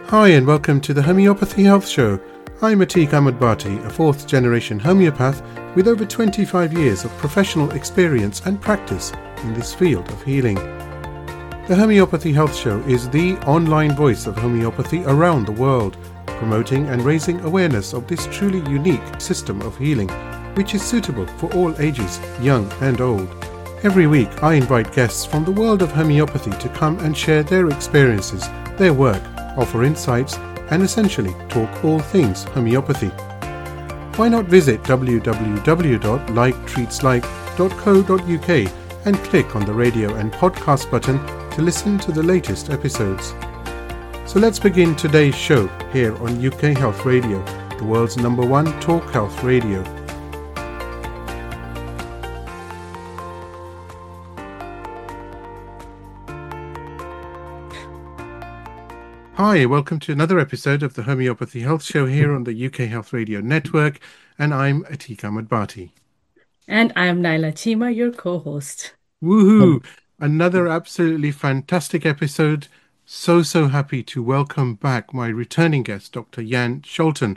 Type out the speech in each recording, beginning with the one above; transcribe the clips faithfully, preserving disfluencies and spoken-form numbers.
Hi and welcome to the Homeopathy Health Show. I'm Atiq Ahmed Bhatti, a fourth generation homeopath with over twenty-five years of professional experience and practice in this field of healing. The Homeopathy Health Show is the online voice of homeopathy around the world, promoting and raising awareness of this truly unique system of healing, which is suitable for all ages, young and old. Every week I invite guests from the world of homeopathy to come and share their experiences, their work, offer insights, and essentially talk all things homeopathy. Why not visit w w w dot like treats like dot co dot u k and click on the radio and podcast button to listen to the latest episodes. So let's begin today's show here on U K Health Radio, the world's number one talk health radio. Hi, welcome to another episode of the Homeopathy Health Show here on the U K Health Radio Network, and I'm Atiq Ahmed Bhatti. And I'm Naila Chima, your co-host. Woohoo! Another absolutely fantastic episode. So, so happy to welcome back my returning guest, Doctor Jan Scholten.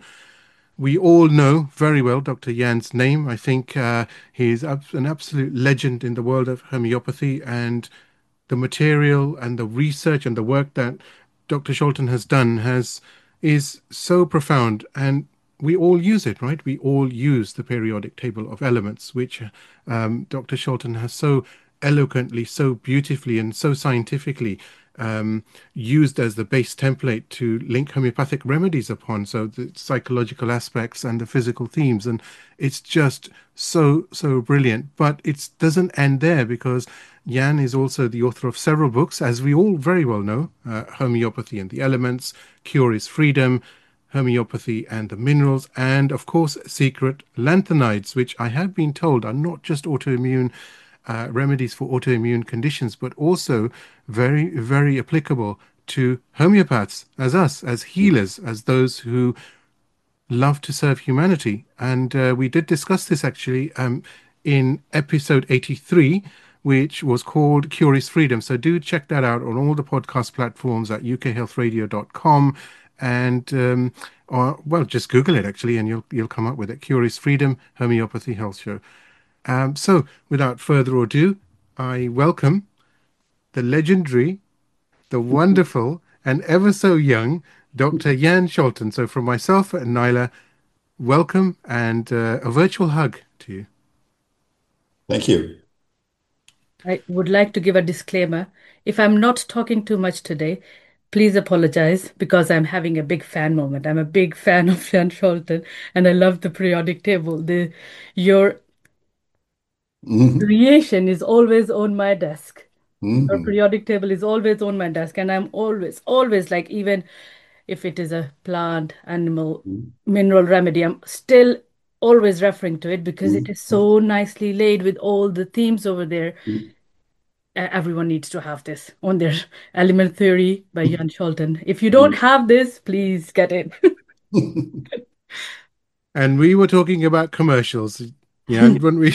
We all know very well Doctor Jan's name. I think uh, he's an absolute legend in the world of homeopathy, and the material and the research and the work that Doctor Scholten has done has is so profound, and we all use it, right? We all use the periodic table of elements, which um, Doctor Scholten has so eloquently, so beautifully, and so scientifically um, used as the base template to link homeopathic remedies upon. So the psychological aspects and the physical themes, and it's just so so brilliant. But it doesn't end there, because Jan is also the author of several books, as we all very well know: uh, Homeopathy and the Elements, Cure is Freedom, Homeopathy and the Minerals, and of course Secret Lanthanides, which I have been told are not just autoimmune uh, remedies for autoimmune conditions, but also very, very applicable to homeopaths, as us, as healers, as those who love to serve humanity. And uh, we did discuss this actually um, in episode eighty-three, which was called Cure is Freedom. So do check that out on all the podcast platforms at u k health radio dot com, and um, or well, just Google it actually, and you'll you'll come up with it. Cure is Freedom, Homeopathy Health Show. Um, so without further ado, I welcome the legendary, the wonderful, and ever so young Doctor Jan Scholten. So from myself and Naila, welcome, and uh, a virtual hug to you. Thank you. I would like to give a disclaimer. If I'm not talking too much today, please apologize, because I'm having a big fan moment. I'm a big fan of Jan Scholten, and I love the periodic table. The your Mhm. creation is always on my desk. Your Mhm. periodic table is always on my desk, and I'm always, always like, even if it is a plant, animal, Mhm. mineral remedy, I'm still always referring to it because it Mhm. is so nicely laid with all the themes over there. Mhm. Uh, everyone needs to have this on their Element Theory by Jan Scholten. If you don't have this, please get it. And we were talking about commercials, yeah, when we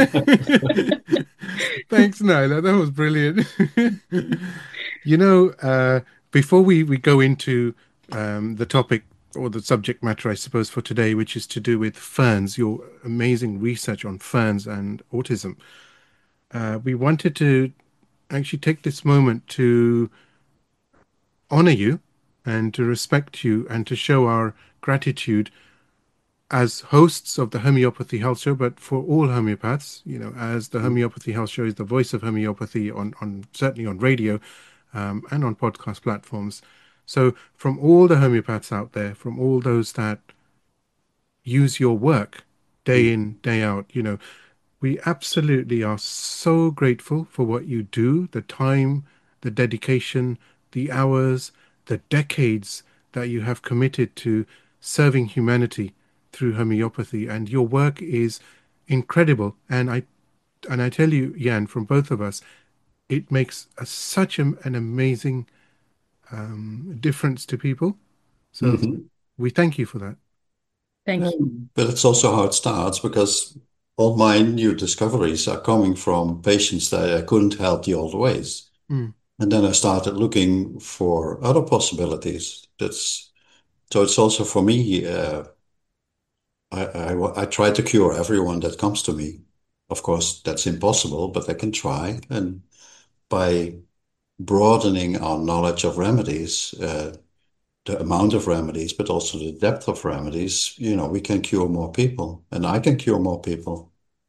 thanks, Naila, that was brilliant. You know, uh, before we, we go into um, the topic or the subject matter, I suppose, for today, which is to do with ferns, your amazing research on ferns and autism, uh, we wanted to actually take this moment to honor you and to respect you and to show our gratitude as hosts of the Homeopathy Health Show, but for all homeopaths, you know, as the Homeopathy Health Show is the voice of homeopathy on, on certainly on radio um, and on podcast platforms. So from all the homeopaths out there, from all those that use your work day in, day out, you know, we absolutely are so grateful for what you do, the time, the dedication, the hours, the decades that you have committed to serving humanity through homeopathy. And your work is incredible. And I and I tell you, Jan, from both of us, it makes a, such a, an amazing um, difference to people. So Mhm. we thank you for that. Thank you. Um, But it's also how it starts, because all my new discoveries are coming from patients that I couldn't help the old ways. Mm. And then I started looking for other possibilities. That's so it's also for me, uh, I, I, I try to cure everyone that comes to me. Of course, that's impossible, but I can try. And by broadening our knowledge of remedies, uh, the amount of remedies, but also the depth of remedies, you know, we can cure more people, and I can cure more people.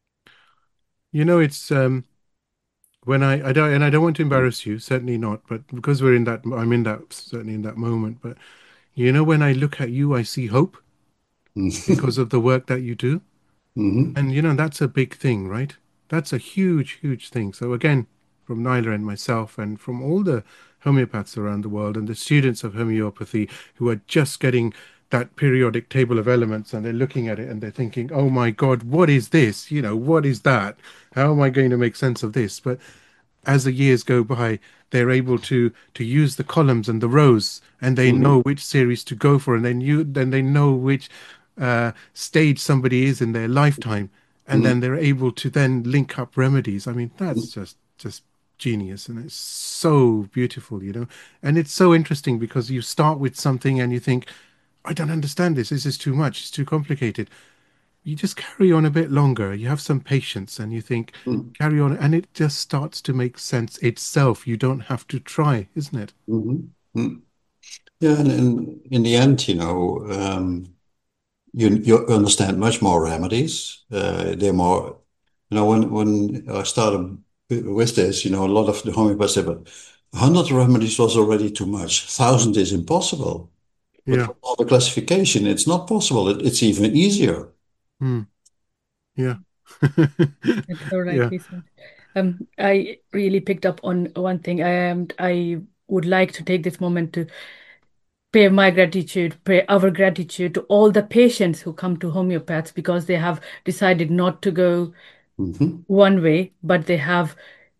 You know, it's um, when I, I don't, and I don't want to embarrass you, certainly not, but because we're in that, I'm in that, certainly in that moment. But you know, when I look at you, I see hope because of the work that you do. Hmm. And you know, that's a big thing, right? That's a huge, huge thing. So again, from Nyla and myself, and from all the homeopaths around the world, and the students of homeopathy who are just getting that periodic table of elements, and they're looking at it and they're thinking, "Oh my God, what is this? You know, what is that? How am I going to make sense of this?" But as the years go by, they're able to to use the columns and the rows, and they Hmm. know which series to go for, and then you then they know which uh, stage somebody is in their lifetime, and Hmm. then they're able to then link up remedies. I mean, that's just just genius, and it's so beautiful, you know. And it's so interesting because you start with something and you think, I don't understand this. This is too much. It's too complicated. You just carry on a bit longer. You have some patience and you think, Hmm. carry on. And it just starts to make sense itself. You don't have to try, isn't it? Hmm. Hmm. Yeah, and in, in the end, you know, um, you you understand much more remedies. Uh, they're more, you know, when when I started with this, you know, a lot of the homeopaths said, but one hundred remedies was already too much. one thousand is impossible. But Yeah. for all the classification, it's not possible. It, it's even easier. Hmm. Yeah. That's so Yeah. rightly said. Um, I really picked up on one thing. I am I would like to take this moment to pay my gratitude, pay our gratitude to all the patients who come to homeopaths because they have decided not to go Hmm. one way, but they have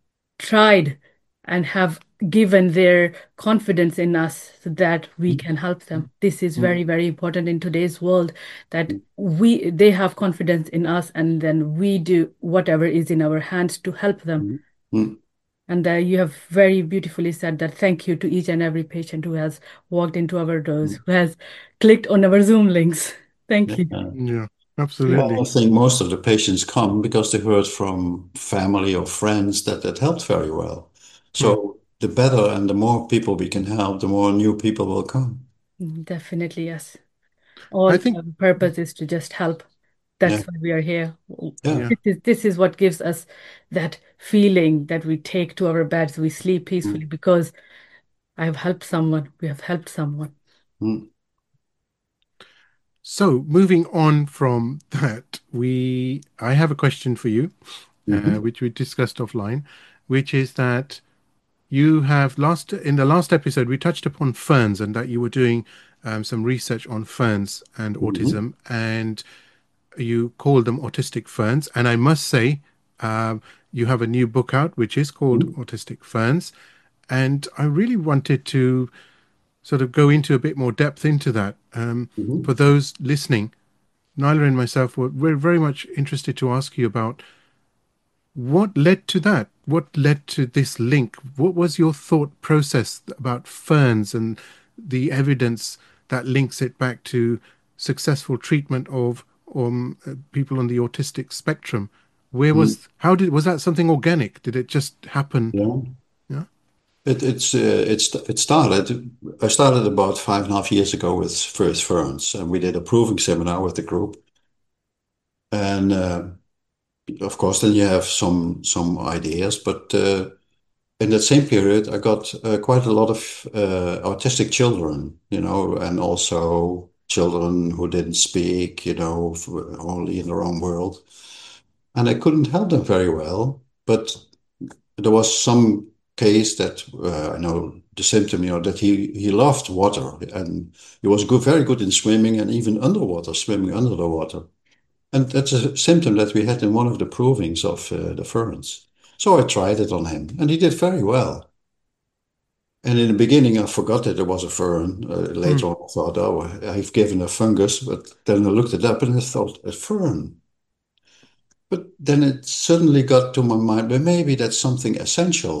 tried and have given their confidence in us so that we can help them. This is very, very important in today's world that we they have confidence in us and then we do whatever is in our hands to help them. Hmm. And uh, you have very beautifully said that thank you to each and every patient who has walked into our doors, who has clicked on our Zoom links. Thank you. Yeah. Yeah. Well, I Absolutely. think most of the patients come because they heard from family or friends that that helped very well. Hmm. So the better and the more people we can help, the more new people will come. Mm, definitely, yes. I All think, our purpose is to just help. Yeah, That's why we are here. yeah. yeah. This is this is what gives us that feeling that we take to our beds, we sleep peacefully Mm, because I have helped someone, we have helped someone. mm, So moving on from that, we I have a question for you, uh, mhm, which we discussed offline, which is that you have last in the last episode we touched upon ferns and that you were doing um, some research on ferns and mhm, autism, and you called them autistic ferns. And I must say, um, you have a new book out which is called mhm, Autistic Ferns, and I really wanted to sort of go into a bit more depth into that. Um, for mhm, those listening, Nyla and myself were we're very much interested to ask you about what led to that? What led to this link? What was your thought process about ferns and the evidence that links it back to successful treatment of um, uh, people on the autistic spectrum? Where mhm. was, how did, was that something organic? Did it just happen? Yeah. Yeah. It it's uh, it's it started. I started about five and a half years ago with First Ferns, and we did a proving seminar with the group. And uh, of course, then you have some some ideas, but uh, in that same period, I got uh, quite a lot of uh, autistic children, you know, and also children who didn't speak, you know, f- only in their own world. And I couldn't help them very well. But there was some case that uh, I know the symptom, you know, that he, he loved water and he was good, very good in swimming and even underwater, swimming under the water. And that's a symptom that we had in one of the provings of uh, the ferns. So I tried it on him and he did very well. And in the beginning, I forgot that it was a fern. Uh, Hmm. later on, I thought, oh, I've given a fungus. But then I looked it up and I thought, a fern. But then it suddenly got to my mind, but maybe that's something essential.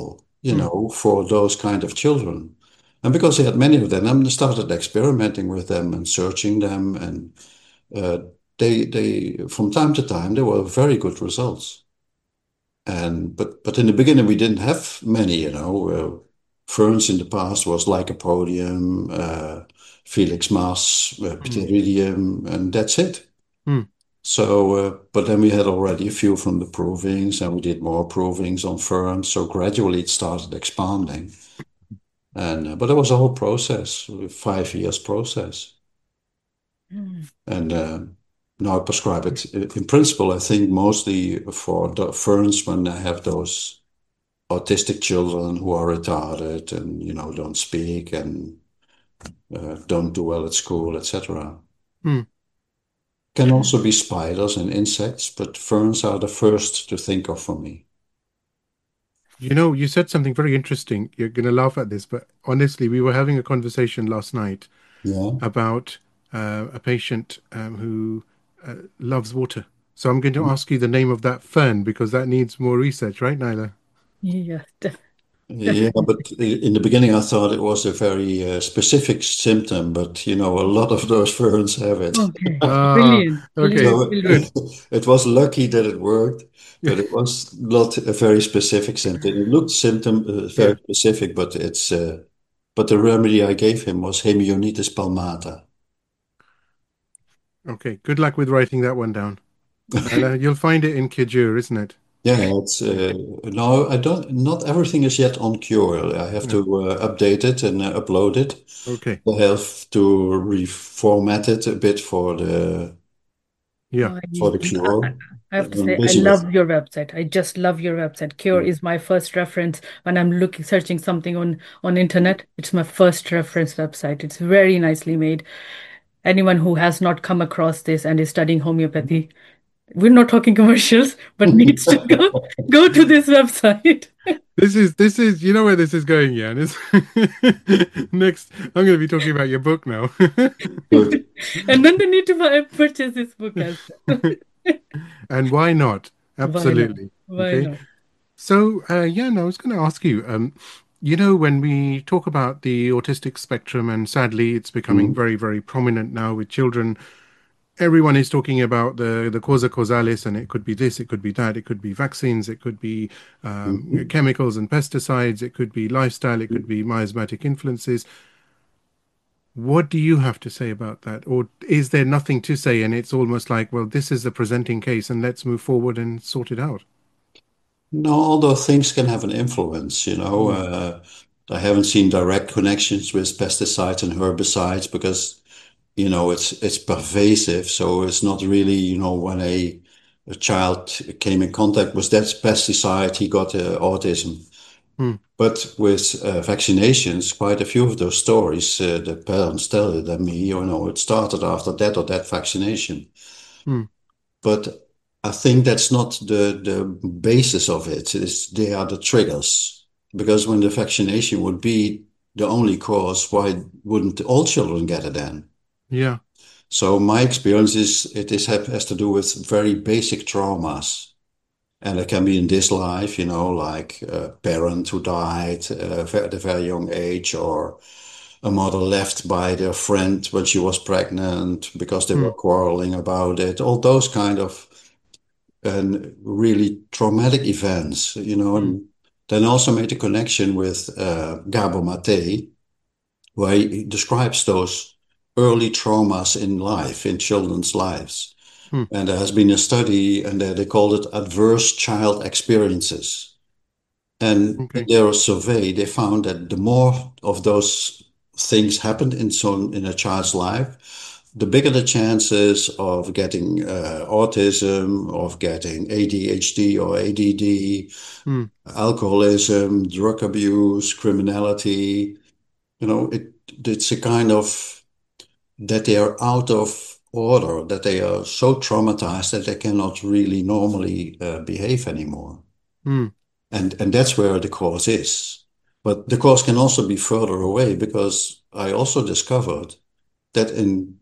you Mm. know, for those kind of children. And because he had many of them, I started experimenting with them and searching them, and uh, they they from time to time there were very good results. And but but in the beginning we didn't have many, you know. Uh, ferns in the past was Lycopodium, uh, Felix Mas, uh, Mm. Pteridium, and that's it. Mm. So, uh, but then we had already a few from the provings, and we did more provings on ferns. So gradually it started expanding. And uh, but it was a whole process, a five years process. Mm. And uh, now I prescribe it. In principle, I think mostly for the ferns when I have those autistic children who are retarded and you know don't speak and uh, don't do well at school, et cetera. Mm. Can also be spiders and insects, but ferns are the first to think of for me. You know, you said something very interesting. You're going to laugh at this, but honestly, we were having a conversation last night Yeah. about uh, a patient um, who uh, loves water. So I'm going to ask you the name of that fern because that needs more research, right, Nyla? Yes, def Yeah, definitely. but in the beginning I thought it was a very uh, specific symptom, but you know, a lot of those ferns have it. Okay. Ah, Brilliant. okay, Brilliant. So Brilliant. good. it was lucky that it worked, but it was not a very specific symptom. It looked symptom uh, Yeah. very specific, but it's uh, but the remedy I gave him was Hemionitis palmata. Okay. Good luck with writing that one down. Nyla, you'll find it in Kejur, isn't it? Yeah, it's uh, no, I don't. Not everything is yet on Cure. I have Yeah. to uh, update it and uh, upload it. Okay. I have to reformat it a bit for the Yeah. I, for the I Cure. I have to I'm say, I busy with. love your website. I just love your website. Cure is my first reference when I'm looking, searching something on on internet. It's my first reference website. It's very nicely made. Anyone who has not come across this and is studying homeopathy, we're not talking commercials, but needs to go go to this website. This is this is you know where this is going, Jan. Is next I'm going to be talking about your book now. Good. And then they need to buy, purchase this book as well. And why not? Why not? Absolutely. Why Okay. not? So, uh, Jan, I was going to ask you, um, you know, when we talk about the autistic spectrum, and sadly it's becoming Mhm. very, very prominent now with children, everyone is talking about the the causa causalis, and it could be this, it could be that, it could be vaccines, it could be um, Mhm. chemicals and pesticides, it could be lifestyle, it could be miasmatic influences. What do you have to say about that? Or is there nothing to say and it's almost like, well, this is the presenting case and let's move forward and sort it out? No, although things can have an influence, you know. Mm. Uh, I haven't seen direct connections with pesticides and herbicides because, you know, it's it's pervasive. So it's not really, you know, when a a child came in contact with that pesticide, he got uh, autism. Mm. But with uh, vaccinations, quite a few of those stories, uh, the parents tell it, me, you know, it started after that or that vaccination. Mm. But I think that's not the, the basis of it. It's, they are the triggers. Because when the vaccination would be the only cause, why wouldn't all children get it then? Yeah. So my experience is it is has to do with very basic traumas. And it can be in this life, you know, like a parent who died uh, at a very young age, or a mother left by their friend when she was pregnant because they were Mm. quarreling about it. All those kind of and really traumatic events, you know. Mm. And then also made a connection with uh, Gabor Mate, where he describes those early traumas in life, in children's lives. Mm. And there has been a study, and they, they called it adverse child experiences. And in Okay. their survey, they found that the more of those things happened in some in a child's life, the bigger the chances of getting uh, autism, of getting A D H D or A D D, Mm. alcoholism, drug abuse, criminality. You know, it it's a kind of that they are out of order, that they are so traumatized that they cannot really normally uh, behave anymore. Mm. And and that's where the cause is. But the cause can also be further away because I also discovered that in,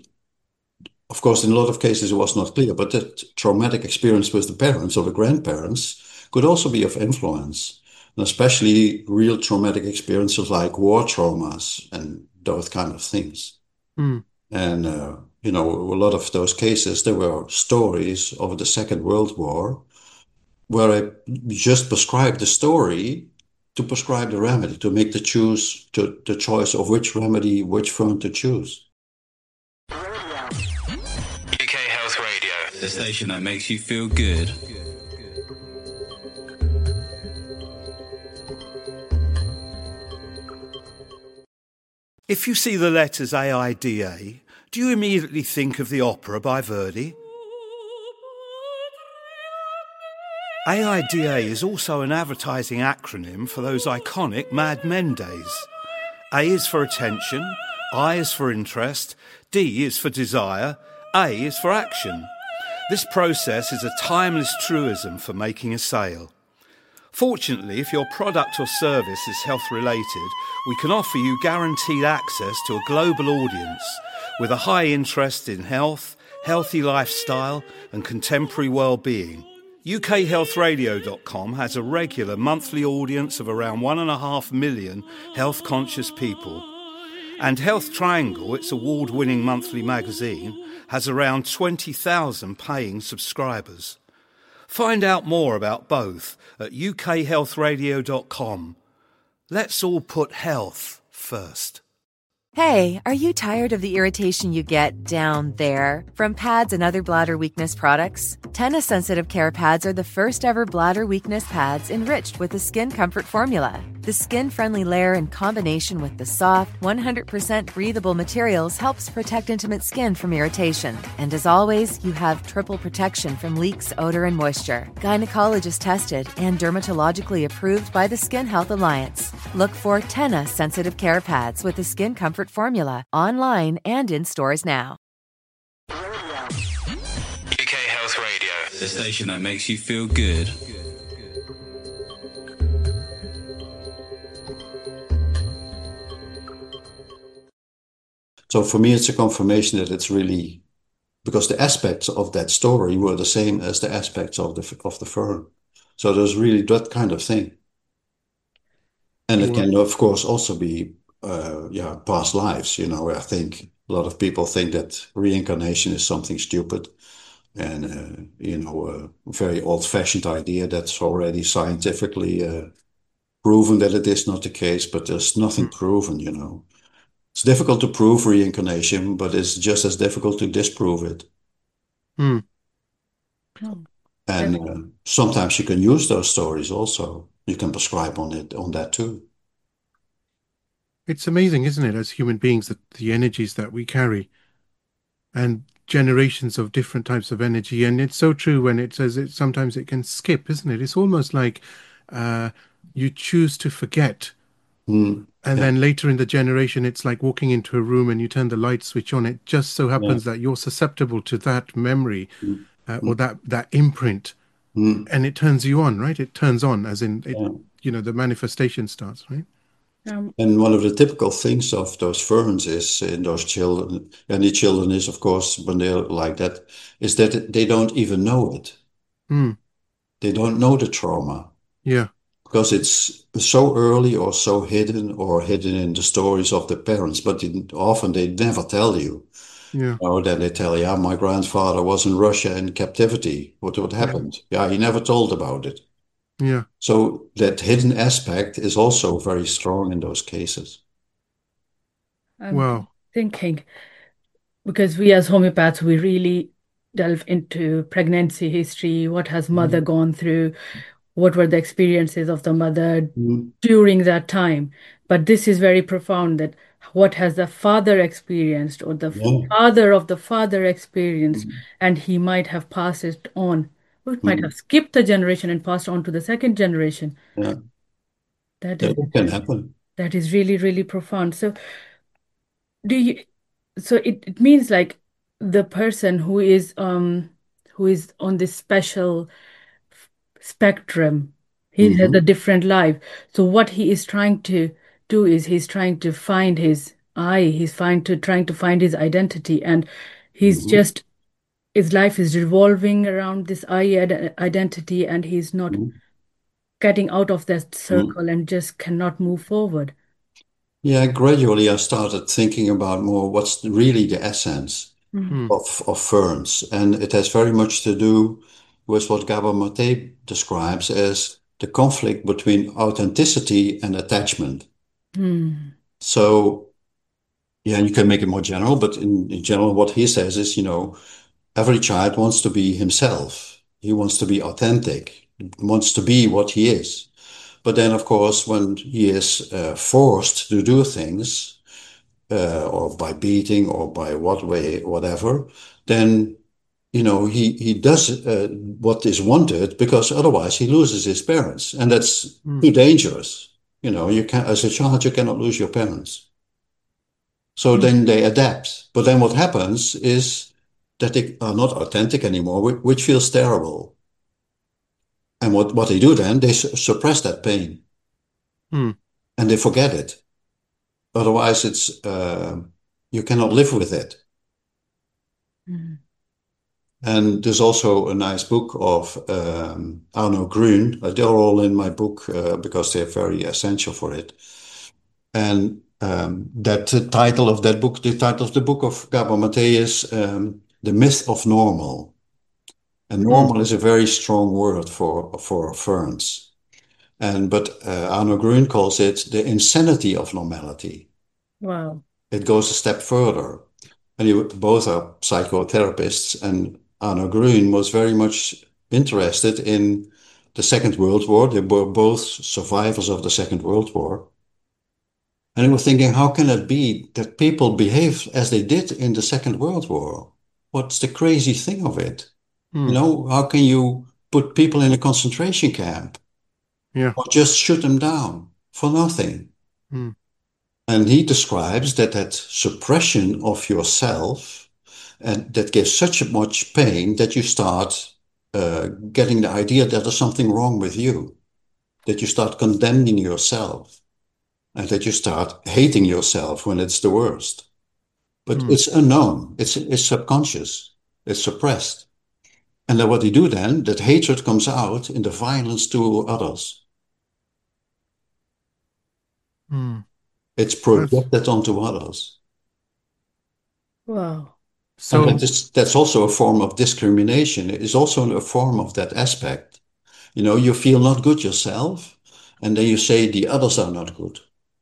of course, in a lot of cases it was not clear, but that traumatic experience with the parents or the grandparents could also be of influence. and especially real traumatic experiences like war traumas and those kind of things. Mm. And, uh, you know, a lot of those cases, there were stories of the Second World War where I just prescribed the story to prescribe the remedy, to make the choose to the choice of which remedy, which fern to choose. U K Health Radio, the station that makes you feel good. If you see the letters A I D A, do you immediately think of the opera by Verdi? A I D A is also an advertising acronym for those iconic Mad Men days. A is for attention, I is for interest, D is for desire, A is for action. This process is a timeless truism for making a sale. Fortunately, if your product or service is health-related, we can offer you guaranteed access to a global audience with a high interest in health, healthy lifestyle and contemporary well-being. U K health radio dot com has a regular monthly audience of around one and a half million health-conscious people. And Health Triangle, its award-winning monthly magazine, has around twenty thousand paying subscribers. Find out more about both at U K health radio dot com. Let's all put health first. Hey, are you tired of the irritation you get down there from pads and other bladder weakness products? Tena Sensitive Care Pads are the first ever bladder weakness pads enriched with the Skin Comfort formula. The skin-friendly layer in combination with the soft, one hundred percent breathable materials helps protect intimate skin from irritation. And as always, you have triple protection from leaks, odor, and moisture. Gynecologist tested and dermatologically approved by the Skin Health Alliance. Look for Tena Sensitive Care Pads with the Skin Comfort formula online and in stores now. U K Health Radio, the station that makes you feel good. So for me, it's a confirmation that it's really, because the aspects of that story were the same as the aspects of the of the fern. So there's really that kind of thing. And it can, of course, also be, uh, yeah, past lives. You know, I think a lot of people think that reincarnation is something stupid and, uh, you know, a very old-fashioned idea that's already scientifically uh, proven that it is not the case, but there's nothing proven, you know. It's difficult to prove reincarnation, but it's just as difficult to disprove it. Hmm. And uh, sometimes you can use those stories also. You can prescribe on it, on that too. It's amazing, isn't it, as human beings, that the energies that we carry and generations of different types of energy. And it's so true when it says it, sometimes it can skip, isn't it? It's almost like uh, you choose to forget. Mm. And Yeah. then later in the generation, it's like walking into a room and you turn the light switch on. It just so happens that you're susceptible to that memory Mm. uh, or that, that imprint. Mm. And it turns you on, right? It turns on, as in, it, Yeah. you know, the manifestation starts, right? Um, And one of the typical things of those ferns is in those children, any children is, of course, when they're like that, is that they don't even know it. Mm. They don't know the trauma Yeah. because it's so early or so hidden or hidden in the stories of the parents, but it, often they never tell you. Yeah. Or then they tell you, yeah, my grandfather was in Russia in captivity. What, what happened? Yeah, he never told about it. Yeah. So that hidden aspect is also very strong in those cases. I'm Wow. thinking, because we as homeopaths, we really delve into pregnancy history, what has mother gone through, what were the experiences of the mother Mm. during that time. But this is very profound, that what has the father experienced or the Yeah. father of the father experienced, Mm. and he might have passed it on. Or it might Mm. have skipped the generation and passed on to the second generation. Yeah, That that is can happen. that is really, really profound. So do you so it, it means like the person who is um who is on this special spectrum, he has a Hmm. different life. So what he is trying to do is he's trying to find his I, he's trying to trying to find his identity, and he's Hmm. just his life is revolving around this I id- identity, and he's not Hmm. getting out of that Mm. circle and just cannot move forward. Yeah, gradually I started thinking about more what's really the essence Mm. of, of ferns. And it has very much to do with what Gabor Mate describes as the conflict between authenticity and attachment. Mm. So, yeah, you can make it more general, but in, in general, what he says is, you know, every child wants to be himself. He wants to be authentic, wants to be what he is. But then, of course, when he is uh, forced to do things, uh, or by beating or by what way, whatever, then, you know, he, he does uh, what is wanted because otherwise he loses his parents. And that's Mm. too dangerous. You know, you can, as a child, you cannot lose your parents. So Mm. then they adapt. But then what happens is that they are not authentic anymore, which, which feels terrible. And what, what they do then, they su- suppress that pain Mm. and they forget it. Otherwise, it's uh, you cannot live with it. Mm. And there's also a nice book of um, Arno Grün. Uh, They're all in my book uh, because they're very essential for it. And um, that uh, title of that book, the title of the book of Gabor Mate is um, The Myth of Normal. And normal is a very strong word for, for ferns. And but uh, Arno Grün calls it the insanity of normality. Wow. It goes a step further. And you both are psychotherapists, and Arno Grün was very much interested in the Second World War. They were both survivors of the Second World War. And they were thinking, how can it be that people behave as they did in the Second World War? What's the crazy thing of it? Mm. You know, how can you put people in a concentration camp Yeah. or just shoot them down for nothing? Mm. And he describes that that suppression of yourself, and that gives such much pain that you start uh, getting the idea that there's something wrong with you, that you start condemning yourself, and that you start hating yourself when it's the worst. But Mm. it's unknown, it's, it's subconscious, it's suppressed. And then what they do then, that hatred comes out in the violence to others. Mm. It's That's projected onto others. Wow. And that so. is, that's also a form of discrimination. It is also a form of that aspect. You know, you feel not good yourself, and then you say the others are not good.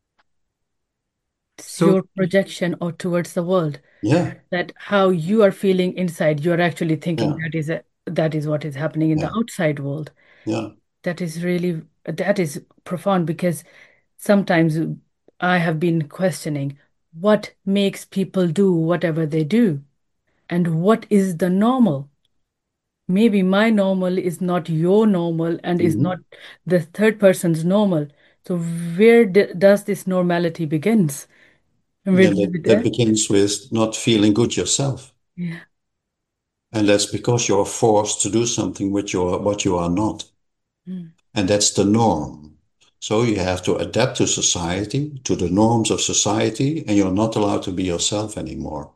It's So. your projection or towards the world. Yeah, That how you are feeling inside, you're actually thinking yeah, that is a, that is what is happening in the yeah, outside world. yeah. That is really that is profound because sometimes I have been questioning what makes people do whatever they do and what is the normal. Maybe my normal is not your normal and is not Mhm. the third person's normal. So where d does this normality begins? And where Yeah, does that, it that end? begins with not feeling good yourself. Yeah. And that's because you're forced to do something which you're what you are not. Mm. And that's the norm. So you have to adapt to society, to the norms of society, and you're not allowed to be yourself anymore.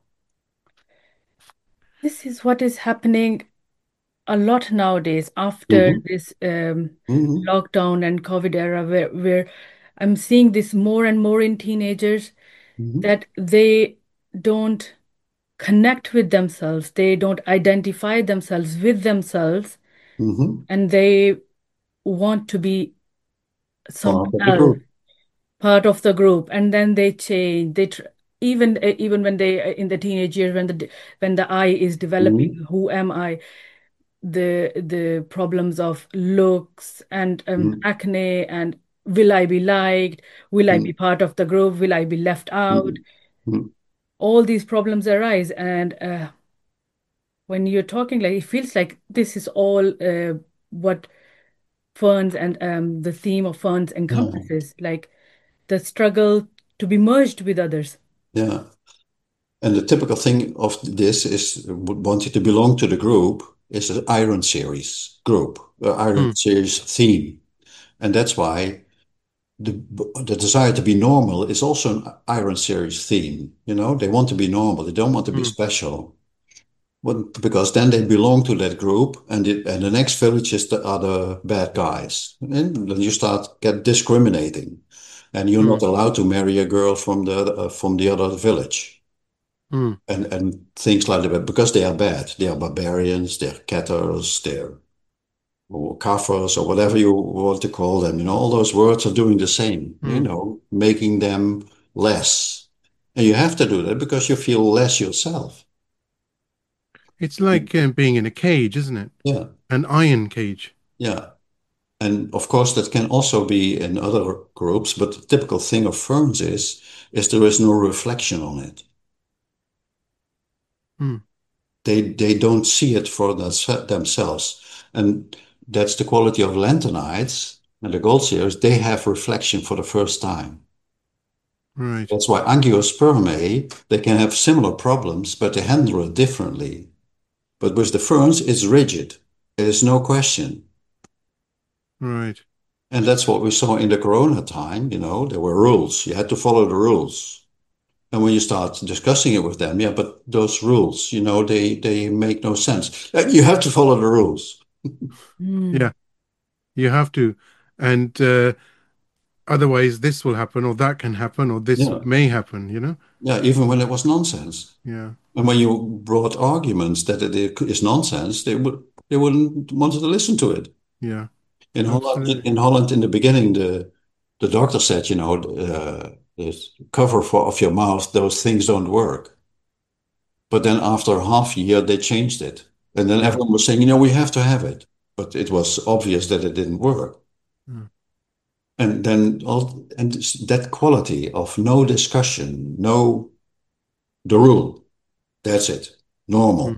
This is what is happening a lot nowadays after Hmm. this um, Hmm. lockdown and COVID era, where, where I'm seeing this more and more in teenagers Hmm. that they don't connect with themselves, they don't identify themselves with themselves, Hmm. and they want to be Part something of the else, group. part of the group, and then they change. They tr even uh, even when they uh, in the teenage years when the when the I is developing, Hmm. who am I? the the problems of looks and um, Hmm. acne and will I be liked? Will I be part of the group? Will I be left out? Hmm. Hmm. All these problems arise, and uh, when you're talking, like it feels like this is all uh, what ferns and um, the theme of ferns Yeah, encompasses, like the struggle to be merged with others. yeah. And the typical thing of this is wanting to belong to the group is an Iron Series group, uh, Iron Mm. Series theme. And that's why the, the desire to be normal is also an Iron Series theme. You know, they want to be normal. They don't want to be Mm. special. Well, because then they belong to that group, and it, and the next village is the other bad guys, and then you start get discriminating, and you're Mm. not allowed to marry a girl from the uh, from the other village, Mm. and and things like that because they are bad. They are barbarians. They're catters. They're or kafirs or whatever you want to call them. You know, all those words are doing the same. You Mm. know, making them less, and you have to do that because you feel less yourself. It's like uh, being in a cage, isn't it? Yeah, An iron cage. yeah. And of course, that can also be in other groups, but the typical thing of ferns is, is there is no reflection on it. Mm. They they don't see it for themse- themselves. And that's the quality of lanthanides and the gold seers. They have reflection for the first time. Right. That's why angiospermae, they can have similar problems, but they handle it differently. But with the ferns, it's rigid. There is no question. Right. And that's what we saw in the Corona time. You know, there were rules. You had to follow the rules. And when you start discussing it with them, yeah, but those rules, you know, they they make no sense. Uh, You have to follow the rules. Mm. Yeah, you have to. And uh, otherwise, this will happen, or that can happen, or this Yeah, may happen, you know? yeah, even when it was nonsense. Yeah. And when you brought arguments that it is nonsense, they would they wouldn't want to listen to it. Yeah. In Holland, Absolutely. in Holland, in the beginning, the the doctor said, you know, uh, the cover for of your mouth, those things don't work. But then after half a year, they changed it. And then Yeah. everyone was saying, you know, we have to have it. But it was obvious that it didn't work. Yeah. And then all, and that quality of no discussion, no, the rule, that's it, normal. Mm.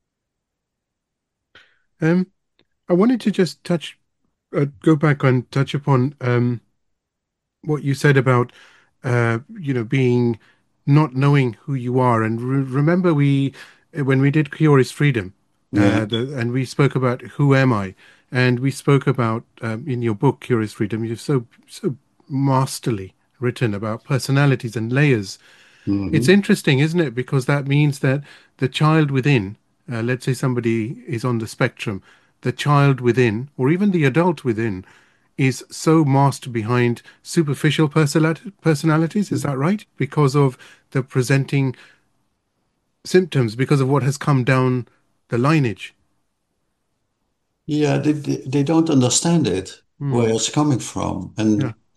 Um, I wanted to just touch, uh, go back and touch upon um, what you said about, uh, you know, being not knowing who you are. And re remember, we uh, when we did Cure is Freedom, Yeah. uh, the, and we spoke about who am I, and we spoke about um, in your book Cure is Freedom. You've so so masterly written about personalities and layers. It's Hmm. interesting, isn't it? Because that means that the child within, uh, let's say somebody is on the spectrum, the child within, or even the adult within, is so masked behind superficial personali- personalities. Is that right? Because of the presenting symptoms, because of what has come down the lineage. Yeah, they, they, they don't understand it, Hmm. where it's coming from. Yeah. And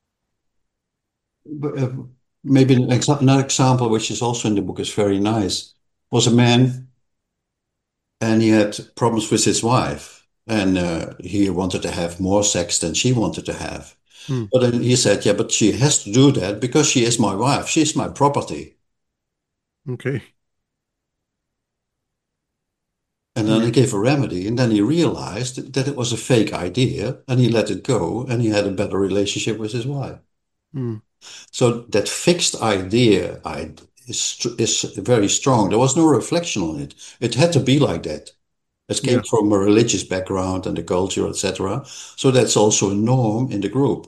uh, maybe an exa another example, which is also in the book, is very nice, was a man and he had problems with his wife. And uh, he wanted to have more sex than she wanted to have. Hmm. But then he said, yeah, but she has to do that because she is my wife. She's my property. Okay. And then Hmm. he gave a remedy. And then he realized that it was a fake idea and he let it go and he had a better relationship with his wife. Hmm. So that fixed idea I, is, is very strong. There was no reflection on it. It had to be like that. It came Yeah. from a religious background and the culture, et cetera. So that's also a norm in the group.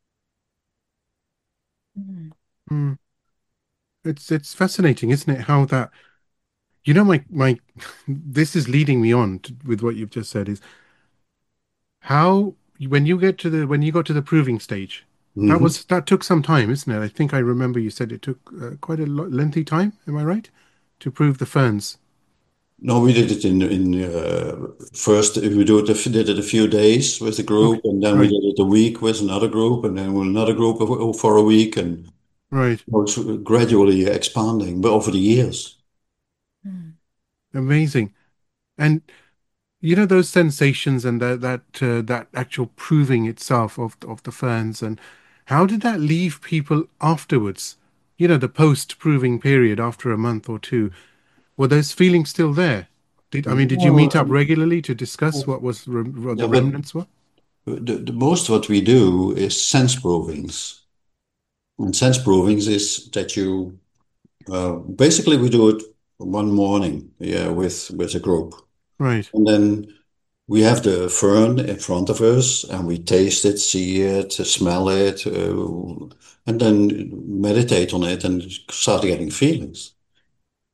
Mm. Hmm. It's it's fascinating, isn't it? How that, you know, my my this is leading me on to, with what you've just said, is how when you get to the when you got to the proving stage, that Mhm. was that took some time, isn't it? I think I remember you said it took uh, quite a lo lengthy time. Am I right? To prove the ferns. No, we did it in in uh, first we do it a, did it a few days with the Okay, group, and then we right, did it a week with another group, and then with another group of- for a week, and right. it's gradually expanding, but over the years. Mm. Amazing. And you know those sensations and that that uh, that actual proving itself of of the ferns, and how did that leave people afterwards? You know, the post-proving period after a month or two. Were those feelings still there? Did I mean, did you meet up Well, regularly to discuss what was rem what yeah, the but remnants were? the, the most what we do is sense provings, and sense provings is that you uh, basically we do it one morning, yeah, with with a group, Right. and then we have the fern in front of us and we taste it, see it, smell it, uh, and then meditate on it and start getting feelings.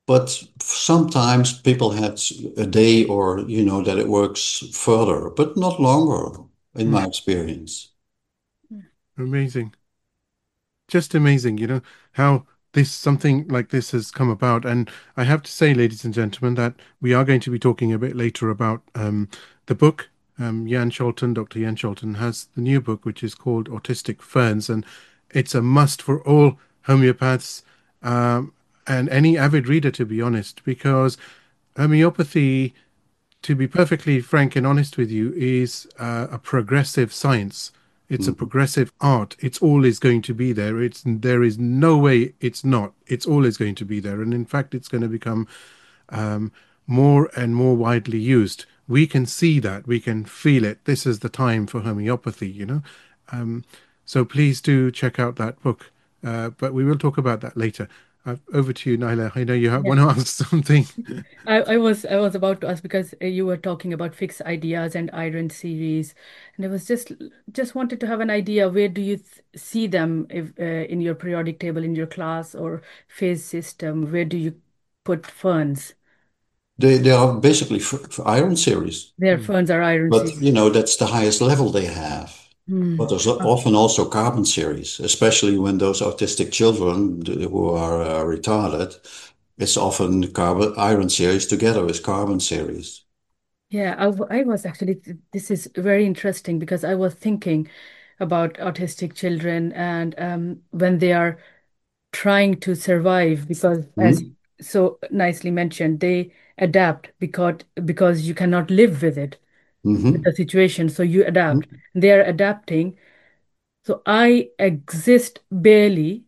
But sometimes people had a day or, you know, that it works further, but not longer, in my experience. Amazing. Just amazing, you know, how this something like this has come about. And I have to say, ladies and gentlemen, that we are going to be talking a bit later about um, the book. Um, Jan Scholten, Doctor Jan Scholten, has the new book, which is called Autistic Ferns, and it's a must for all homeopaths um, and any avid reader, to be honest, because homeopathy, to be perfectly frank and honest with you, is uh, a progressive science. It's a Mhm. progressive art. It's always going to be there. It's there is no way it's not. It's always going to be there, and in fact, it's going to become um, more and more widely used. We can see that. We can feel it. This is the time for homeopathy. You know, um, so please do check out that book. Uh, but we will talk about that later. Uh, over to you, Naila. I know you have, Yeah. want to ask something. I, I was I was about to ask because uh, you were talking about fixed ideas and iron series, and I was just just wanted to have an idea where do you th see them if uh, in your periodic table in your class or phase system? Where do you put ferns? They they are basically for, for iron series, Their ferns are iron but series. you know that's the highest level they have. But Hmm. there's Oh, often also carbon series, especially when those autistic children who are uh, retarded, it's often carbon iron series together with carbon series. yeah, I, w- I was actually, this is very interesting because I was thinking about autistic children and um, when they are trying to survive because as Mm-hmm. so nicely mentioned they adapt because because you cannot live with it with Mm-hmm. the situation so you adapt they are adapting so I exist barely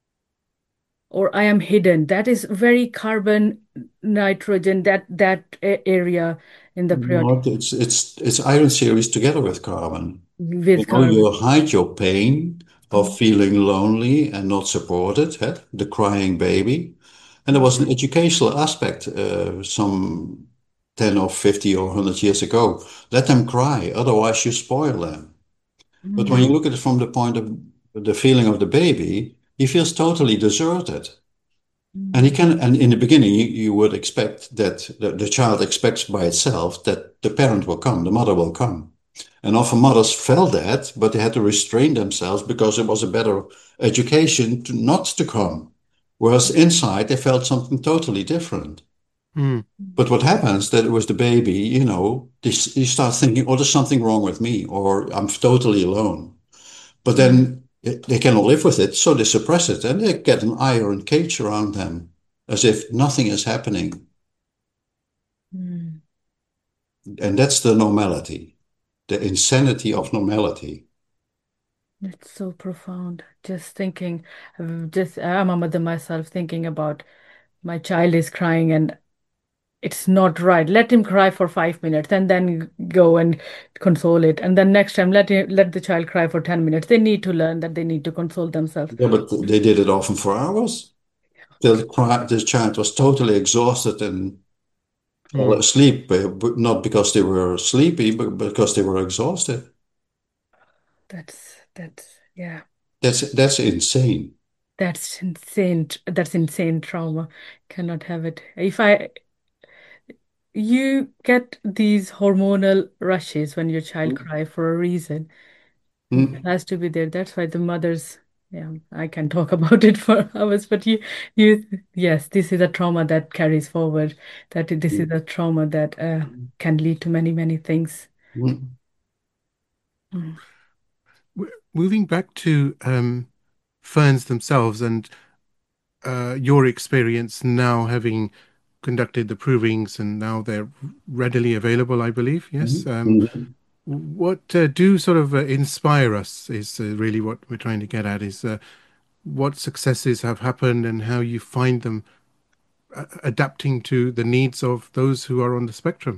or I am hidden that is very carbon nitrogen that that a- area in the No, periodic it's it's it's iron series together with carbon. You with know, carbon. you hide your pain of feeling lonely and not supported, huh? The crying baby. And there was an educational aspect uh, some ten or fifty or one hundred years ago. Let them cry, otherwise you spoil them. But when you Mhm. look at it from the point of the feeling of the baby, he feels totally deserted. And he Mhm. can, and in the beginning, you, you would expect that the, the child expects by itself that the parent will come, the mother will come. And often mothers felt that, but they had to restrain themselves because it was a better education to not to come. Whereas inside, they felt something totally different. Mm, But what happens that it was the baby, you know, this, you start thinking, oh, there's something wrong with me, or I'm totally alone. But then it- they cannot live with it, so they suppress it and they get an iron cage around them as if nothing is happening. Mhm. And that's the normality, the insanity of normality. It's so profound. Just thinking, I've just I'm a mother myself, thinking about my child is crying and it's not right. Let him cry for five minutes and then go and console it. And then next time, let him, let the child cry for ten minutes. They need to learn that they need to console themselves. Yeah, but they did it often for hours. The, cri- the child was totally exhausted and fell mm. asleep, uh, but not because they were sleepy, but because they were exhausted. That's that's yeah. That's that's insane. That's insane. That's insane trauma. Cannot have it. If I you get these hormonal rushes when your child cry for a reason. It Mm, has to be there. That's why the mothers, yeah, I can talk about it for hours, but you, you, yes, this is a trauma that carries forward. That this is mm, a trauma that uh, can lead to many, many things. mm. Mm. W- Moving back to um, ferns themselves and uh, your experience now having conducted the provings and now they're readily available, I believe. Yes. Mhm. Um, Mhm. what uh, do sort of uh, inspire us is uh, really what we're trying to get at is uh, what successes have happened and how you find them uh, adapting to the needs of those who are on the spectrum.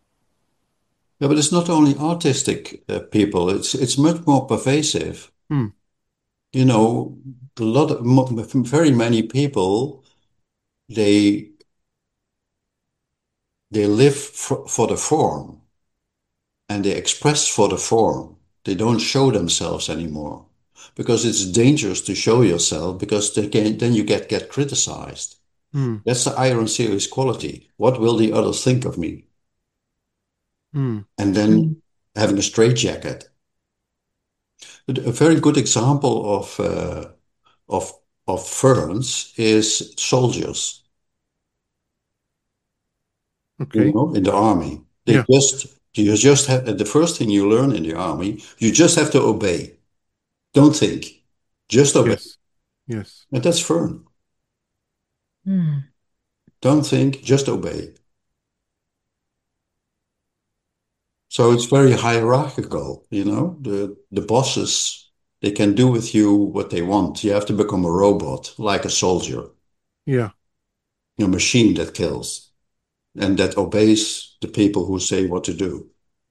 Yeah, but it's not only autistic uh, people, it's it's much more pervasive. Hmm. You know, a lot of mo- very many people they they live for, for the form and they express for the form. They don't show themselves anymore because it's dangerous to show yourself because they can, then you get get criticized. Mm. That's the iron series quality. What will the others think of me? Mm. And then Mm. having a straitjacket. A very good example of uh, of of ferns is soldiers. You Okay. know, in the army, they Yeah. just you just have the first thing you learn in the army. You just have to obey. Don't think, just obey. Yes. Yes. And that's fern. Mm. Don't think, just obey. So it's very hierarchical, you know. The the bosses, they can do with you what they want. You have to become a robot, like a soldier, Yeah. a machine that kills and that obeys the people who say what to do.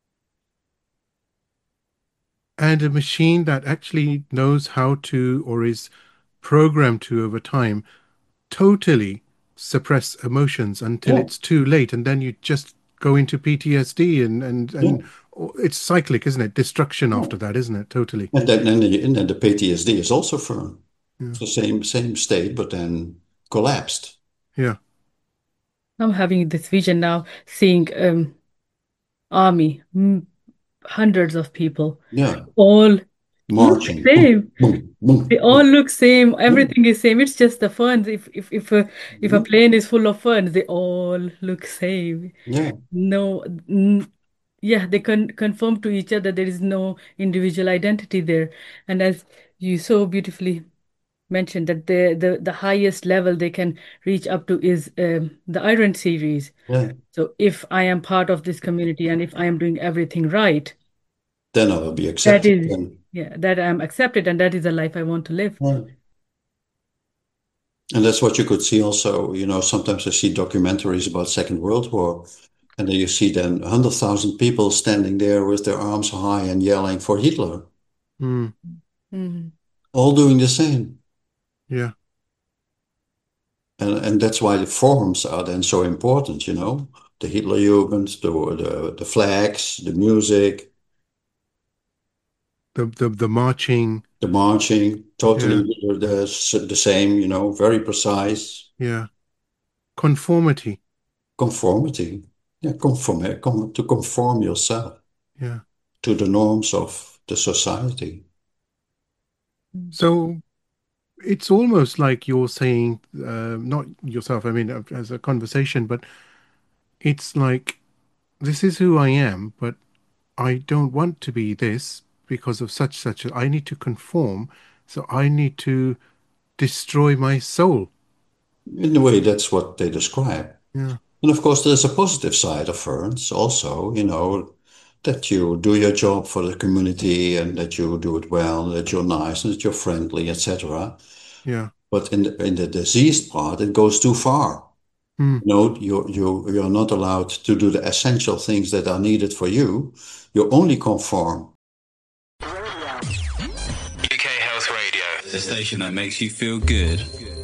And a machine that actually knows how to, or is programmed to over time, totally suppress emotions until Yeah, it's too late, and then you just go into P T S D, and and yeah, and it's cyclic, isn't it? Destruction yeah. after that, isn't it? Totally. And then and, the, and then the P T S D is also firm. Yeah. It's the same same state, but then collapsed. Yeah. I'm having this vision now, seeing um army, mm, hundreds of people, Yeah, all look marching. Boom, same. boom, boom, They all boom. look same. Yeah. Everything is same. It's just the ferns. If if if a if a Mhm. plane is full of ferns, they all look same. Yeah, No, n yeah, they can confirm to each other there is no individual identity there. And as you so beautifully mentioned, that the the the highest level they can reach up to is um, the Iron series. yeah. So if I am part of this community and if I am doing everything right, Then I will be that accepted. is, And yeah, that I'm accepted and that is the life I want to live. yeah. And that's what you could see also, you know, sometimes I see documentaries about Second World War, and then you see then one hundred thousand people standing there with their arms high and yelling for Hitler, Mm. Mhm. all doing the same. Yeah. And and that's why the forms are then so important, you know, the Hitlerjugend, the the, the flags, the music, The the the marching. the marching, totally Yeah. the, the same, you know, very precise. Yeah. Conformity. Conformity. Yeah, conform, com, to conform yourself Yeah. to the norms of the society. So it's almost like you're saying, uh, not yourself, I mean, uh, as a conversation, but it's like, this is who I am, but I don't want to be this because of such such. I need to conform, so I need to destroy my soul. In a way, that's what they describe. Yeah. And of course, there's a positive side of ferns also, you know, that you do your job for the community and that you do it well, that you're nice and that you're friendly, et cetera. Yeah. But in the, in the diseased part, it goes too far. Mm. You know, you you you're not allowed to do the essential things that are needed for you. You only conform. U K Health Radio, the station that makes you feel good.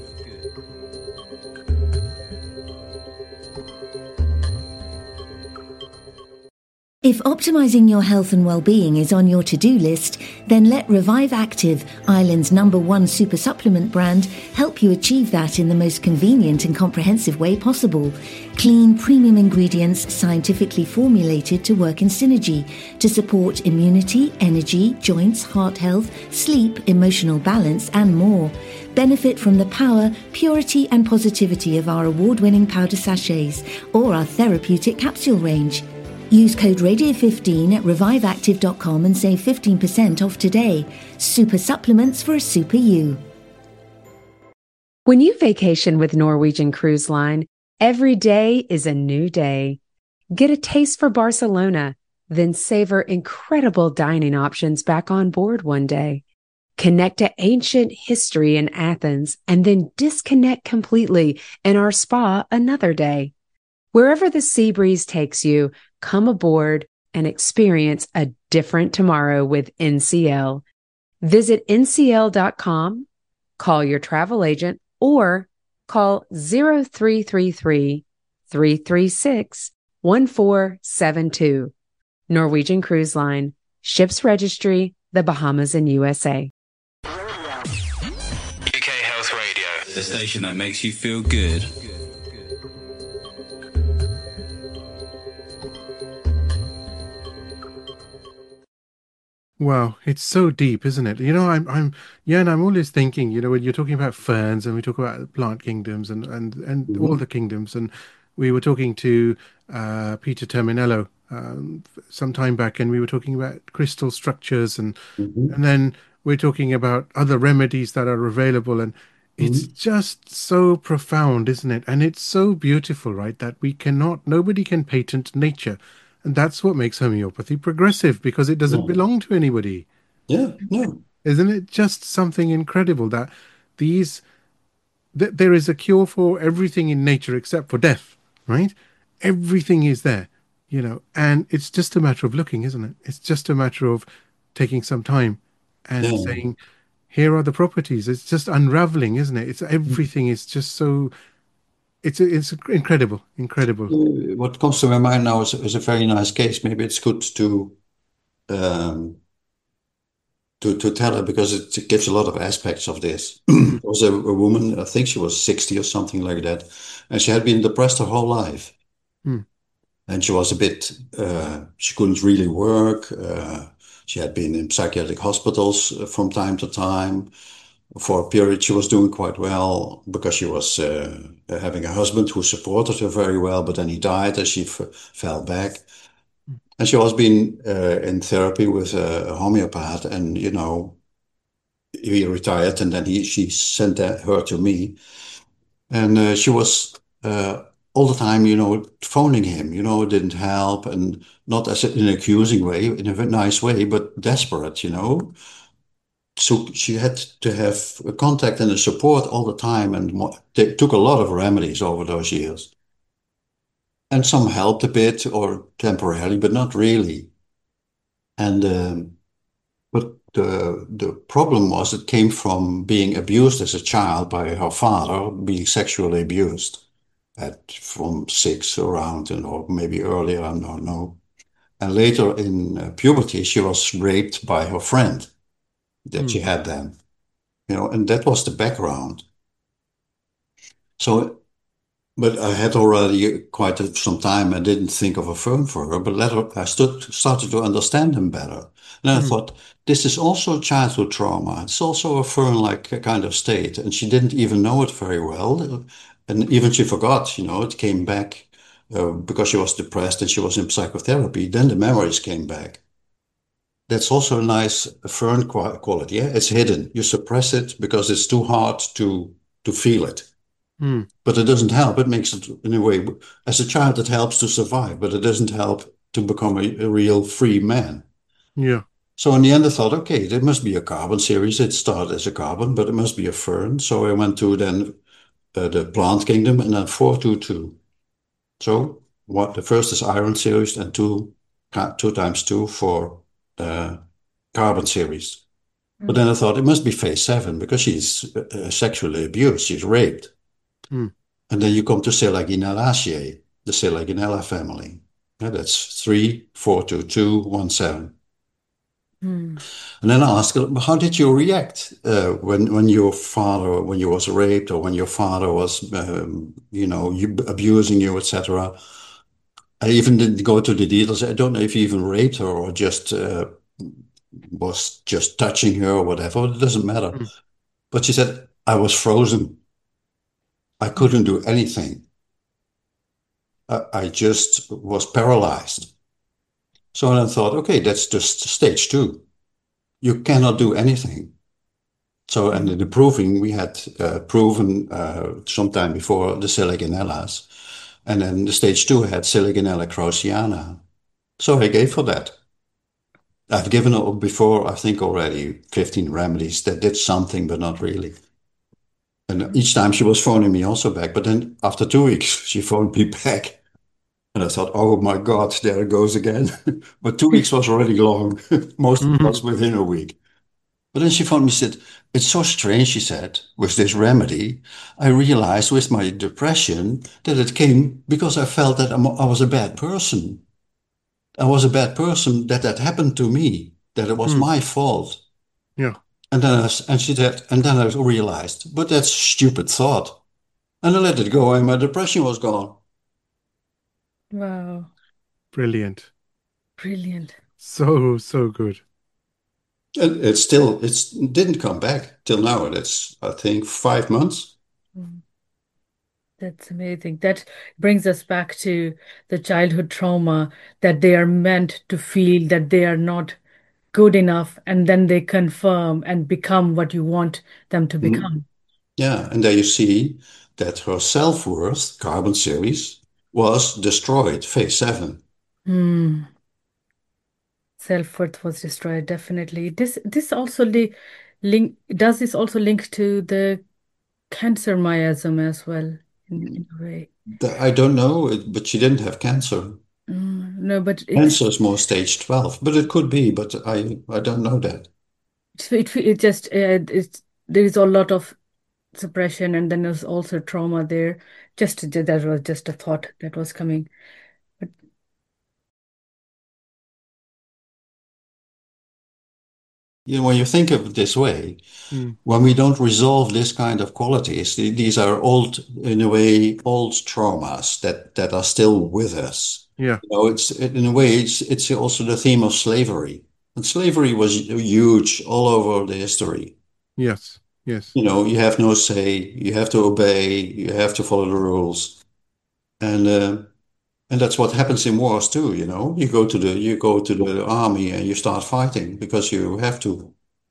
If optimizing your health and well-being is on your to-do list, then let Revive Active, Ireland's number one super supplement brand, help you achieve that in the most convenient and comprehensive way possible. Clean, premium ingredients scientifically formulated to work in synergy to support immunity, energy, joints, heart health, sleep, emotional balance, and more. Benefit from the power, purity, and positivity of our award-winning powder sachets or our therapeutic capsule range. Use code radio fifteen at revive active dot com and save fifteen percent off today. Super supplements for a super you. When you vacation with Norwegian Cruise Line, every day is a new day. Get a taste for Barcelona, then savor incredible dining options back on board one day. Connect to ancient history in Athens and then disconnect completely in our spa another day. Wherever the sea breeze takes you, come aboard and experience a different tomorrow with N C L. Visit N C L dot com, call your travel agent, or call zero three three three, three three six, one four seven two. Norwegian Cruise Line, Ships Registry, the Bahamas and U S A. U K Health Radio, the station that makes you feel good. Wow, it's so deep, isn't it? You know, I'm, I'm, yeah, and I'm always thinking, you know, when you're talking about ferns and we talk about plant kingdoms and and and all Mhm. the kingdoms, and we were talking to uh, Peter Terminello um, some time back, and we were talking about crystal structures, and Mhm. and then we're talking about other remedies that are available, and it's Mhm. just so profound, isn't it? And it's so beautiful, right? That we cannot, nobody can patent nature. And that's what makes homeopathy progressive because it doesn't Yeah. belong to anybody. Yeah. No. Isn't it just something incredible that these th- there is a cure for everything in nature except for death, right? Everything is there, you know, and it's just a matter of looking, isn't it? It's just a matter of taking some time and Yeah. saying, here are the properties. It's just unraveling, isn't it? It's everything is just so it's it's incredible, incredible. Uh, What comes to my mind now is, is a very nice case. Maybe it's good to um, to to tell it because it gives a lot of aspects of this. Mm, There was a, a woman, I think she was sixty or something like that, and she had been depressed her whole life. mm, And she was a bit, uh, she couldn't really work. Uh, she had been in psychiatric hospitals uh, from time to time. For a period, she was doing quite well because she was uh, having a husband who supported her very well, but then he died and she f fell back. And she was being uh, in therapy with a, a homeopath, and you know, he retired, and then he she sent that, her to me, and uh, she was uh, all the time, you know, phoning him. You know, it didn't help, and not as in an accusing way, in a very nice way, but desperate. You know, so she had to have a contact and a support all the time, and mo- they took a lot of remedies over those years, and some helped a bit or temporarily, but not really. And um, But the the problem was it came from being abused as a child by her father, being sexually abused at from six around, and or maybe earlier, I don't know. And later in uh, puberty, she was raped by her friend that mm, she had then, you know, and that was the background. So but I had already quite a, some time. I didn't think of a firm for her, but later I stood, started to understand them better. And I mm, thought, this is also childhood trauma. It's also a fern-like kind of state. And she didn't even know it very well. And even she forgot, you know, it came back uh, because she was depressed and she was in psychotherapy. Then the memories came back. That's also a nice fern quality. Yeah? It's hidden. You suppress it because it's too hard to to feel it. mm. But it doesn't help. It makes it, in a way, as a child, it helps to survive, but it doesn't help to become a, a real free man. Yeah. So in the end, I thought, okay, there must be a carbon series. It started as a carbon, but it must be a fern. So I went to then uh, the plant kingdom and then four two two. So what the first is iron series and two, two times two for uh, carbon series. But then I thought it must be phase seven because she's uh, sexually abused. She's raped. Mm, And then you come to Selaginellacea, the Selaginella family. Yeah, that's three, four, two, two, one, seven. Mm. And then I asked her, how did you react uh, when when your father, when you was raped, or when your father was, um, you know, you, abusing you, et cetera. I even didn't go to the details. I don't know if he even raped her or just uh, was just touching her or whatever. It doesn't matter. mm, But she said, I was frozen. I mm, couldn't do anything. I, I just was paralyzed. So I thought, okay, that's just stage two. You cannot do anything. So, and in the proving, we had uh, proven uh, sometime before the Selaginellas. And then the stage two had Selaginella kraussiana. So I gave for that. I've given her before, I think already fifteen remedies that did something, but not really. And each time she was phoning me also back. But then after two weeks, she phoned me back. And I thought, oh my God, there it goes again. But two weeks was already long. Most of it was mm, within a week. But then she phoned me and said, it's so strange, she said, with this remedy. I realized with my depression that it came because I felt that I'm, I was a bad person. I was a bad person, that that happened to me, that it was mm. my fault. Yeah. And then I, and she said, and then I realized, but that's a stupid thought. And I let it go, and my depression was gone. Wow. Brilliant. Brilliant. So, so good. And it's still, it's didn't come back till now. It's, I think, five months. Mm. That's amazing. That brings us back to the childhood trauma, that they are meant to feel that they are not good enough, and then they confirm and become what you want them to Mhm. become. Yeah, and there you see that her self-worth, carbon series, was destroyed, phase seven. Hmm. Self-worth was destroyed, definitely. This this also li link does this also link to the cancer miasm as well, in, in a way. The- I don't know, it- but she didn't have cancer. Mm, no, but it's Cancer is more stage twelve, but it could be, but I, I don't know that. it's it, it just uh, it's there is a lot of suppression, and then there's also trauma there. Just that was just a thought that was coming. But You know, when you think of it this way, Mm. when we don't resolve this kind of qualities, th- these are old, in a way, old traumas that, that are still with us. Yeah. You know, it's in a way, it's it's also the theme of slavery. And slavery was huge all over the history. Yes. Yes. You know, you have no say, you have to obey, you have to follow the rules. And uh, and that's what happens in wars too, you know. You go to the you go to the army and you start fighting because you have to.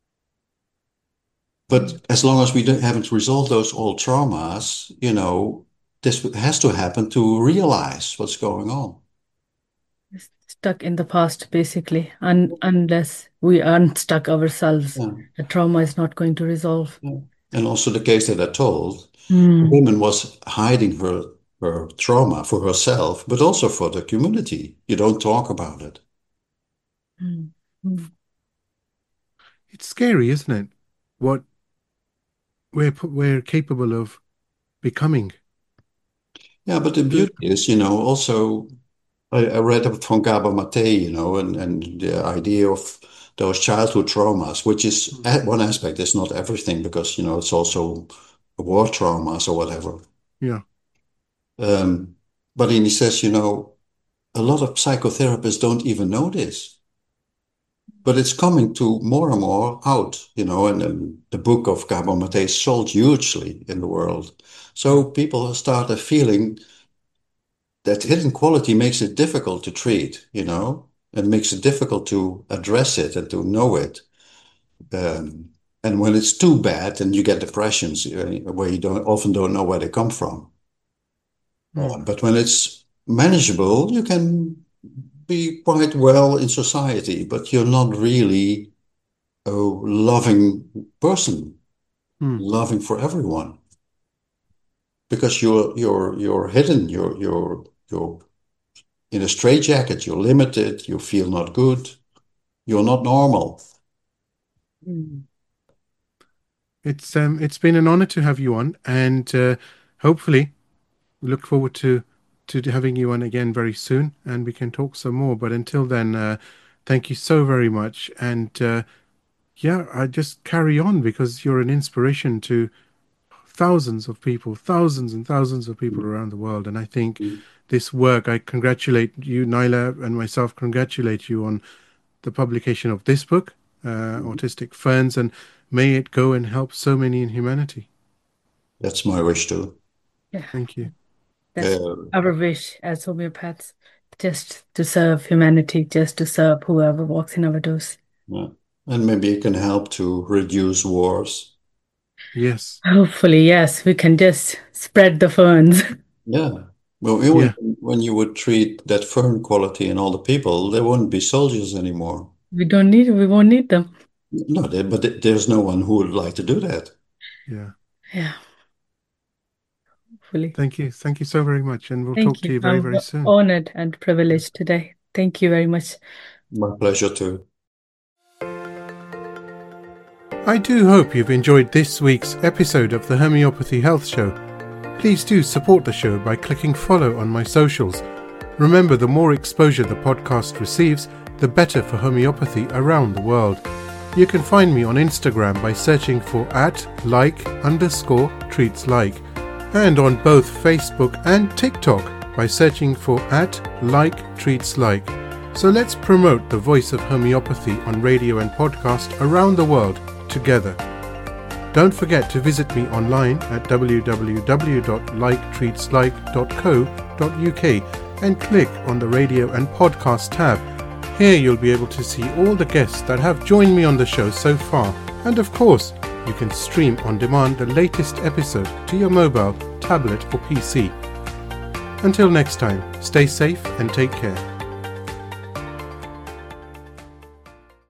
But as long as we don't, haven't resolved those old traumas, you know, this has to happen to realize what's going on. it's stuck in the past, basically, un unless we unstuck ourselves, Yeah. the trauma is not going to resolve. Yeah. And also the case that I told, the Mm. woman was hiding her her trauma for herself, but also for the community. You don't talk about it. Mm. Mm. It's scary, isn't it? What we're p- we're capable of becoming. Yeah, but the Good. beauty is, you know, also I, I read up from Gabor Mate, you know, and, and the idea of those childhood traumas, which is at one aspect is not everything because, you know, it's also war traumas or whatever. Yeah. Um, but then he says, you know, a lot of psychotherapists don't even know this. But it's coming to more and more out, you know, and, and the book of Gabor Mate sold hugely in the world. So people started feeling that hidden quality makes it difficult to treat, you know, and makes it difficult to address it and to know it. Um, and when it's too bad, then you get depressions uh, where you don't often don't know where they come from. Uh, Mm. but when it's manageable, you can be quite well in society, but you're not really a loving person, Mm. loving for everyone, because you're you're you're hidden, you're you're you're in a straitjacket, you're limited, you feel not good, you're not normal. Mm. It's um it's been an honor to have you on, and uh, hopefully we look forward to to having you on again very soon, and we can talk some more. But until then, uh, thank you so very much, and uh, yeah, I just carry on because you're an inspiration to thousands of people, thousands and thousands of people around the world. And I think this work, I congratulate you, Naila, and myself congratulate you on the publication of this book, uh, Autistic Ferns, and may it go and help so many in humanity. That's my wish too. Yeah, Thank you. that's Uh, our wish as homeopaths, just to serve humanity, just to serve whoever walks in our doors. yeah. And maybe it can help to reduce wars. Yes. Hopefully, yes, we can just spread the ferns. Yeah. Well, when, Yeah. when you would treat that fern quality in all the people, there wouldn't be soldiers anymore. We don't need, we won't need them. No, there, but th- there's no one who would like to do that. Yeah. Yeah, hopefully. Thank you. Thank you so very much. And we'll Thank talk to you. you very, I'm very soon. honored and privileged today. Thank you very much. My pleasure too. I do hope you've enjoyed this week's episode of the Homeopathy Health Show. Please do support the show by clicking follow on my socials. Remember, the more exposure the podcast receives, the better for homeopathy around the world. You can find me on Instagram by searching for at like underscore treats like, and on both Facebook and TikTok by searching for at like treats like. So let's promote the voice of homeopathy on radio and podcast around the world together. Don't forget to visit me online at w w w dot like treats like dot co dot u k and click on the radio and podcast tab. Here you'll be able to see all the guests that have joined me on the show so far, and of course you can stream on demand the latest episode to your mobile, tablet or P C. Until next time, stay safe and take care.